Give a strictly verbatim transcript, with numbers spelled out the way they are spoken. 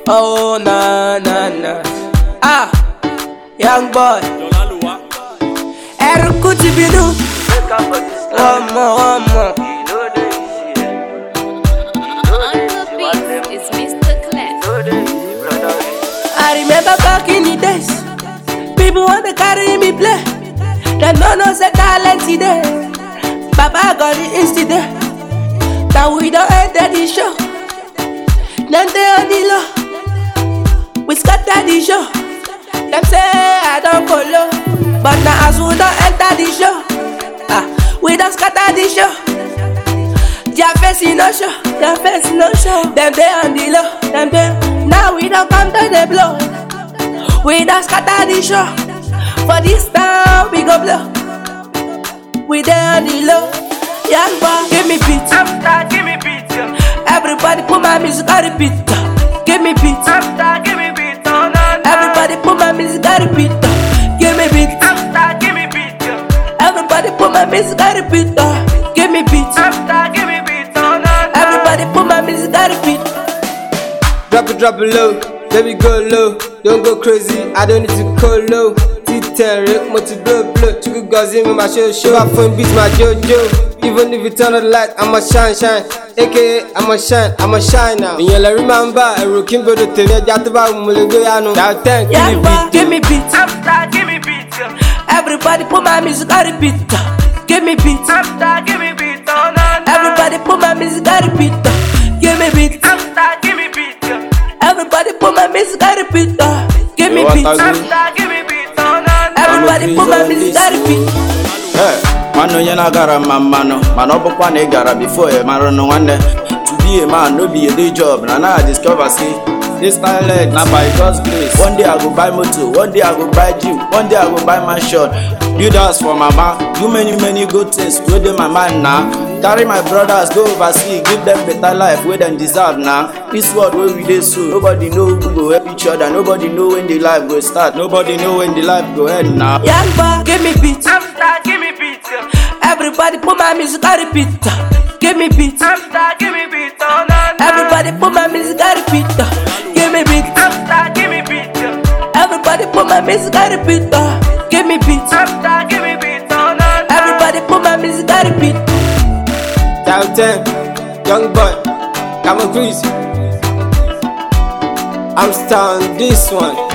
Oh na na na. Ah, young boy. Eruku Tibinu. One more, one more. It's Mister Clef. I remember back in the days, people want to carry me play. Them no know say talent today. Baba got the incident. Now we don't enter the show. Then they on the low. We scatter the show. Them say I don't follow, but now as we don't enter the show, ah, we don't scatter the show. Their face in no show, their face no show. Them they on the low, them they. Now we don't come to the blow. We don't scatter the show. For this time we go blow. We there on the low. Young boy, give me beat. After, give me beat. Everybody put my music on repeat. Give me beat. After, give me beat. Oh, no, no. Everybody put my music on repeat. Give me beat. After, give me beat. Everybody put my music on repeat. Give me beat. After, give me beat. Oh, no, no. Everybody put my music on repeat. Drop it, drop it low, baby go low. Don't go crazy, I don't need to call low. T ten, Rick, multi blow, blow. Chiku Gazi, me my show, show. My phone beats my JoJo. Even if you turn on the light, I'ma shine, shine. A K A, I'ma shine, I'ma shine now. And you'll remember, a rookie go to tell you, Jatuba, Mulegoyano. Now, thank Young boy, give me beat. After, give me beat. Everybody put my music on repeat. Give me beat. After, give me beat. Oh, no, no. Everybody put my music on repeat. Give me beat. After, give me beat. Everybody put my music on repeat. Give me beat. After, give me beat. Oh, no, no. Everybody put my music on repeat. Hey, mano yana gara mamano, mano bokwa ne gara before e maro no one. To be a man no be a day job. Na na I discover say this talent na by God's grace. One day I go buy motor, one day I go buy gym, one day I go buy mansion. Build house for mama, do many many good things wey dey my mind now. Carry my brothers go overseas, give them better life wey dem deserve now. This world wey we dey so, nobody know who go help each other, nobody know when the life go start, nobody know when the life go end now. Young boy, give me beat. After, give me beat. Everybody put my music on repeat. Give me beat. After, give me beat. Oh, no, no. Everybody put my music on repeat. Give me beat. After, give me beat. Everybody put my music on repeat. Give me beat. After, give me beat. Oh, no, no. Everybody put my music on repeat. Down ten, young boy, come on, crazy. I'm starting this one.